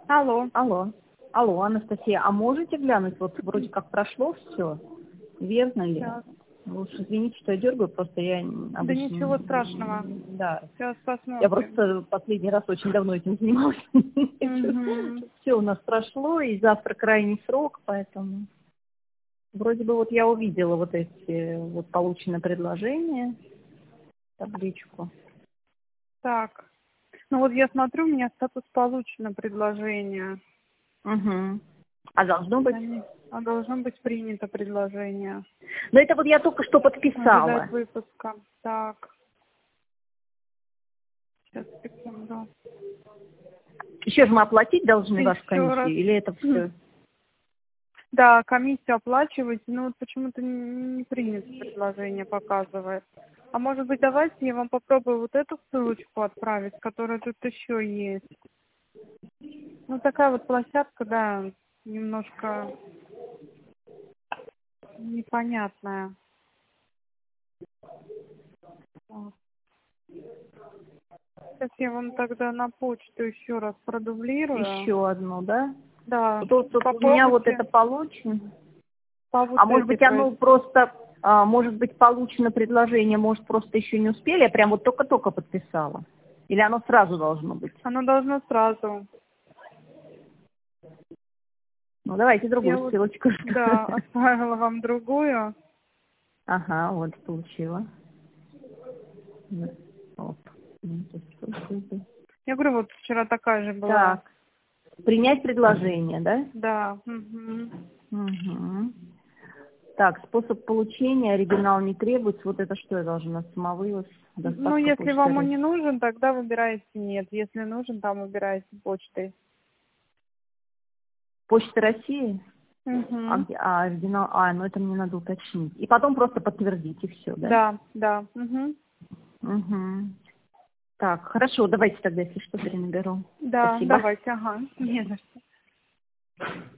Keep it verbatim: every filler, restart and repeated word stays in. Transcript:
Алло. Алло. Алло, Анастасия, а можете глянуть, вот вроде как прошло все, верно ли? Сейчас. Вы уж извините, что я дергаю, просто я обычно... Да ничего страшного. Да. Сейчас Я посмотрим. просто последний раз очень давно этим занималась. Угу. Все у нас прошло, и завтра крайний срок, поэтому... Вроде бы вот я увидела вот эти вот полученные предложения, табличку. Так. Ну вот я смотрю, у меня статус получено предложение. Угу. А должно быть? Они- А должно быть принято предложение. Ну это вот я только что подписала. Ожидать выпуска. Так. Сейчас, секунду. Еще же мы оплатить должны вашу Еще комиссию, раз. или это все? Да, комиссию оплачиваете, но вот почему-то не не принято предложение показывает. А может быть, давайте я вам попробую вот эту ссылочку отправить, которая тут еще есть. Ну, такая вот площадка, да, немножко непонятная. Вот. Сейчас я вам тогда на почту еще раз продублирую. Еще одну, да? Да, Вот, вот у меня вот это получено. по вот А может этой быть оно проис- просто, а, может быть получено предложение, может просто еще не успели, я прям вот только-только подписала. Или оно сразу должно быть? Оно должно сразу. Ну давайте Я другую вот, ссылочку. да, оставила вам другую. Ага, вот получила. Оп. Я говорю, вот вчера такая же была. Так, принять предложение, да? Да. Угу. Угу. Так, способ получения, оригинал не требуется. Вот это что я должна? Самовывоз, Ну, доставка если почты. вам он не нужен, тогда выбираете нет. Если нужен, там выбираете почтой. Почта России? А, Угу. где- а оригинал? А, ну это мне надо уточнить. И потом просто подтвердить, и все, да? Да, да. Угу. Угу. Так, хорошо, давайте тогда, если что, перенаберу. Да, Спасибо. давайте, ага. Не за что.